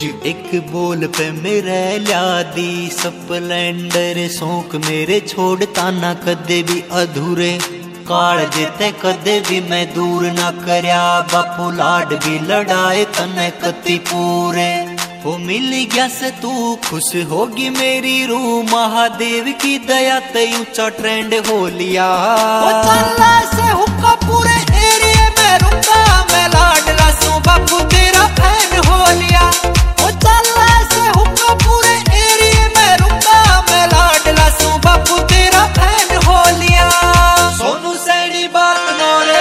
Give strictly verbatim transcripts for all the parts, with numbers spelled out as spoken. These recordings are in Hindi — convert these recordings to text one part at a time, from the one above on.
एक बोल पे मेरे ल्यादी स्प्लेंडर शौक मेरे छोड़ता ना कदे भी अधूरे काल जेते कदे भी मैं दूर ना करया बापू लाड भी लड़ाए तने कति पूरे वो मिल गया से तू खुश होगी मेरी रूह महादेव की दया ते ऊंचा ट्रेंड हो लिया वो चला से हुक्का पूरे एरिया में रुका मैं लाडला सू बापू तेरा फैन हो लिया वो चला से हुक्का पूरे एरिया में रुका मैं लाडला सू बापू तेरा फैन हो लिया सोनू सैनी बात नोरे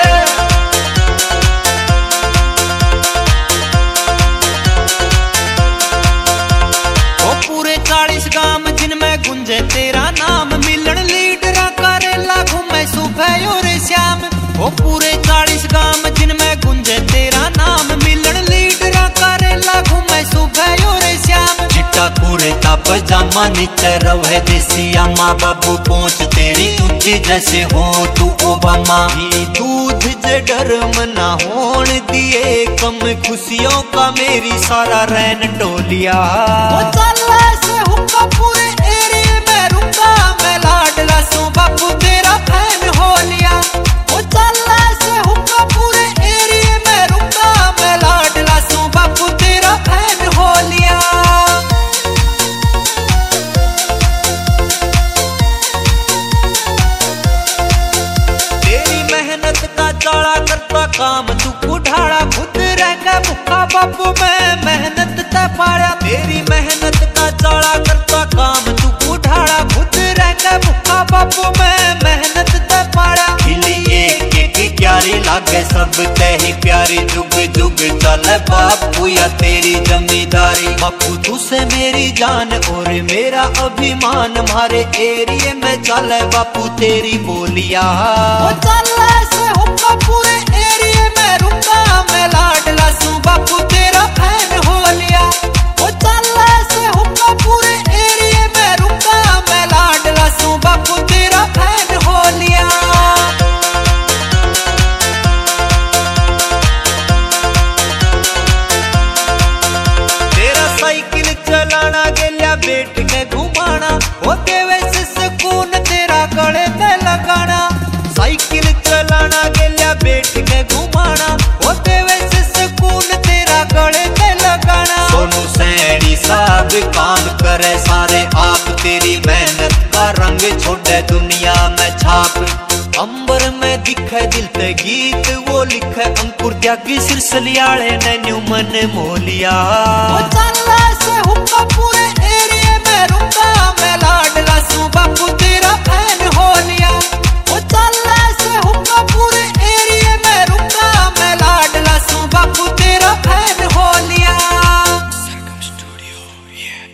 चालीस गांव जिनमें गुंजे तेरा नाम मिलन लीडरा करेला घूमे सुबह और श्याम वो पूरे चालीस गांव जिनमें गुंजे तेरा नाम मिलन लीडरा करेला घूमे सुबह और श्याम चिट्टा कुर्ता पजामा नीचे रवे देसिया माँ बाबू पहुंच तेरी ऊंची जैसे हो तू ओबामा दूध जे डर मना होन दिए कम खुशियों का मेरी सारा रैन टोलिया हुक्का पूरे एरिया में रुका मैं लाडला सू बापू तेरा फैन हो लिया वो चला से हुक्का पूरे एरिया में रुका मैं लाडला सू बापू तेरा फैन हो लिया तेरी मेहनत का चाड़ा करता काम तू उठाड़ा खुद रह के भूखा बापू मैं मेहनत ते पाया तेरी मेहनत का चाड़ा करता काम तू उठाड़ा खुद रह के भूखा बापू मैं मेहनत ते पाया खिली एक एक प्यारी लागे सब ते ही प्यारी जुग जुग चले बापू या तेरी जमींदारी बापू तू से मेरी जान और मेरा अभिमान हमारे एरिया में चले बापू तेरी बोलिया वो चले से हुक्का पूरे एरिया में रुका मैं लाडला सू बापू तेरा फैन हो लिया वो चले से हुक्का पूरे एरिया में रुका मैं लाडला सू बापू तेरा फैन हो लिया तेरा साइकिल चलाना गेलिया बैठ के घुमाना वो देवे से सुकून तेरा गले पे लगाना साइकिल चलाना गेलिया बैठ के घुमाना वो देवे से सुकून तेरा गले पे लगाना सोनू सैनी साहब काम करे सारे आप तेरी मेहनत का रंग छोड़े दुनिया में छाप अंबर में दिखे दिल ते गीत वो लिखे अंकुर त्यागी सिरसलियाले ने न्यू मन मोलिया।